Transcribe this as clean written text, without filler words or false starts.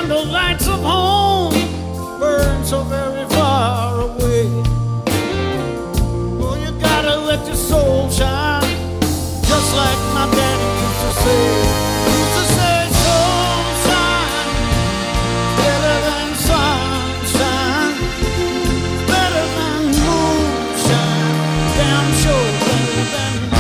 and the lights of home burn so very far away. Oh, you gotta let your soul shine, just like my daddy used to say. Used to say, soul shine better than sunshine, better than moonshine, damn sure better than